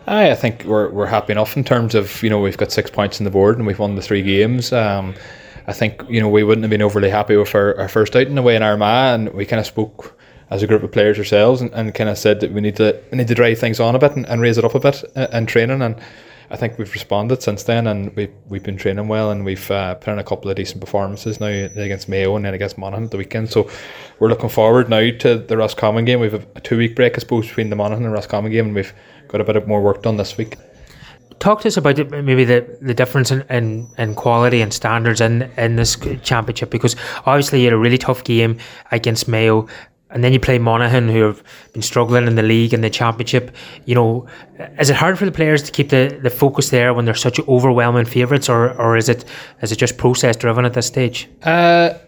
I think we're happy enough in terms of, we've got 6 points on the board and we've won the 3 games. I think, we wouldn't have been overly happy with our first outing away in Armagh, and we kind of spoke as a group of players ourselves and kind of said that we need to drive things on a bit and raise it up a bit in training, and I think we've responded since then, and we've been training well, and we've put in a couple of decent performances now against Mayo and then against Monaghan at the weekend. So we're looking forward now to the Roscommon game. We've a 2-week break, I suppose, between the Monaghan and Roscommon game, and we've got a bit more work done this week. Talk to us about maybe the difference in quality and standards in this championship, because obviously you had a really tough game against Mayo, and then you play Monaghan, who have been struggling in the league and the championship. Is it hard for the players to keep the focus there when they're such overwhelming favourites, or is it just process driven at this stage? I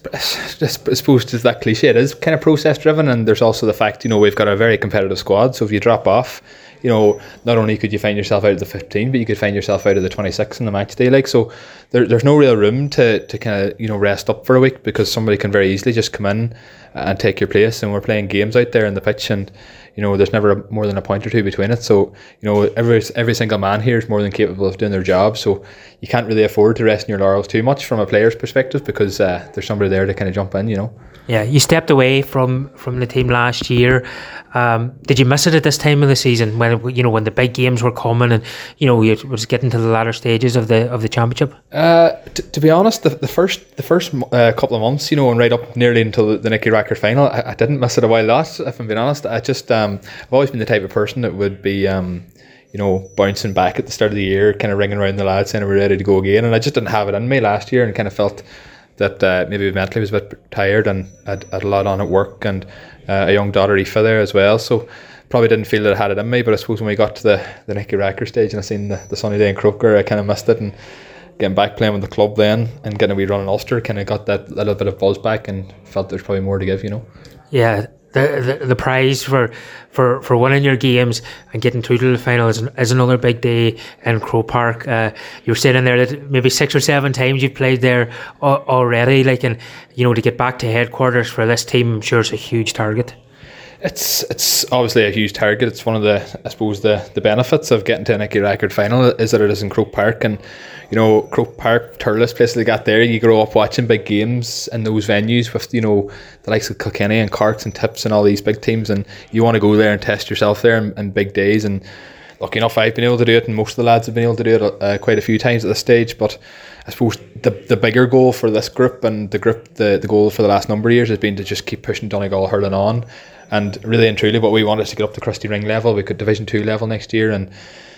suppose it's that cliche. It is kind of process driven, and there's also the fact we've got a very competitive squad. So if you drop off, not only could you find yourself out of the 15, but you could find yourself out of the 26 in the match day. So there's no real room to kind of rest up for a week, because somebody can very easily just come in and take your place. And we're playing games out there in the pitch, and there's never more than a point or two between it. So every single man here is more than capable of doing their job. So you can't really afford to rest in your laurels too much from a player's perspective, because there's somebody there to kind of jump in. Yeah, you stepped away from the team last year. Did you miss it at this time of the season when when the big games were coming and you was getting to the latter stages of the championship? To be honest, the first couple of months, and right up nearly until the Nicky Rackard final, I didn't miss it a while lot. If I'm being honest, I just I've always been the type of person that would be bouncing back at the start of the year, kind of ringing around the lads saying we're ready to go again, and I just didn't have it in me last year, and kind of felt that maybe mentally was a bit tired and had a lot on at work, and a young daughter Aoife there as well, so probably didn't feel that I had it in me. But I suppose when we got to the Nicky Rackard stage and I seen the sunny day in Croker, I kind of missed it, and getting back playing with the club then and getting a wee run in Ulster kind of got that little bit of buzz back, and felt there's probably more to give. Yeah, the prize for winning your games and getting through to the final is another big day in Croke Park. You were saying in there that maybe 6 or 7 times you've played there already, and to get back to headquarters for this team, I'm sure it's a huge target. It's obviously a huge target. It's one of the benefits of getting to a Nicky Rackard final is that it is in Croke Park, and Croke Park, Turles, places like that. There, you grow up watching big games in those venues with the likes of Kilkenny and Corks and Tips and all these big teams, and you want to go there and test yourself there in big days. And lucky enough, I've been able to do it, and most of the lads have been able to do it quite a few times at this stage. But I suppose the bigger goal for this group and the goal for the last number of years has been to just keep pushing Donegal hurling on. And really and truly, what we want is to get up to Christy Ring level. We could Division 2 level next year, and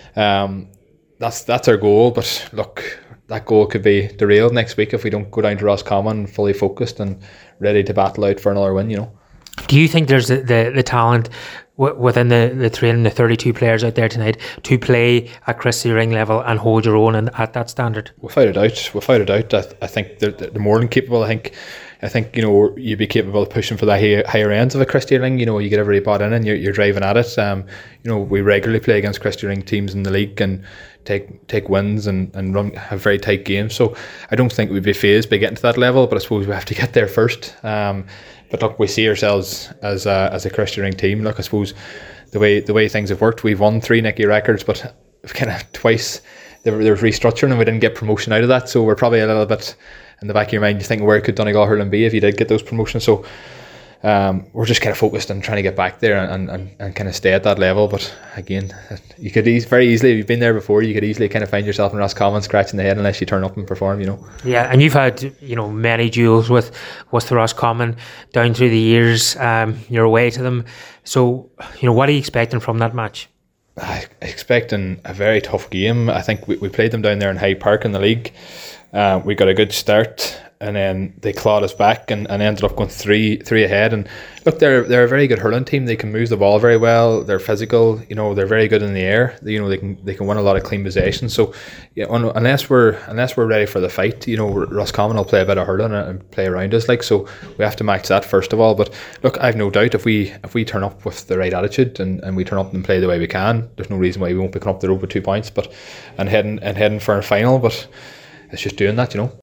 that's our goal. But look, that goal could be derailed next week if we don't go down to Roscommon fully focused and ready to battle out for another win. Do you think there's the talent within the training, the 32 players out there tonight, to play at Christy Ring level and hold your own and at that standard? Without a doubt. I think they're more than capable. I think you'd be capable of pushing for the higher ends of a Christy Ring. You get everybody bought in and you're driving at it. We regularly play against Christy Ring teams in the league and take wins and have very tight games. So I don't think we'd be fazed by getting to that level, but I suppose we have to get there first. But look, we see ourselves as a Christy Ring team. Look, I suppose the way things have worked, we've won 3 Nicky Rackards, but kind of twice there was restructuring and we didn't get promotion out of that. So we're probably a little bit in the back of your mind, you think, where could Donegal hurling be if you did get those promotions? So we're just kind of focused on trying to get back there and kind of stay at that level. But again, you could very easily, if you've been there before, you could easily kind of find yourself in Roscommon scratching the head unless you turn up and perform. Yeah, and you've had many duels with the Roscommon down through the years. You're away to them, so what are you expecting from that match? I'm expecting a very tough game. I think we played them down there in Hyde Park in the league. We got a good start, and then they clawed us back and ended up going three ahead. And look, they're a very good hurling team. They can move the ball very well. They're physical. They're very good in the air. They can win a lot of clean possessions. So unless we're ready for the fight, Roscommon will play a bit of hurling and play around us. So we have to match that first of all. But look, I've no doubt if we turn up with the right attitude and we turn up and play the way we can, there's no reason why we won't be coming up the road with 2 points. And heading for a final. But it's just doing that.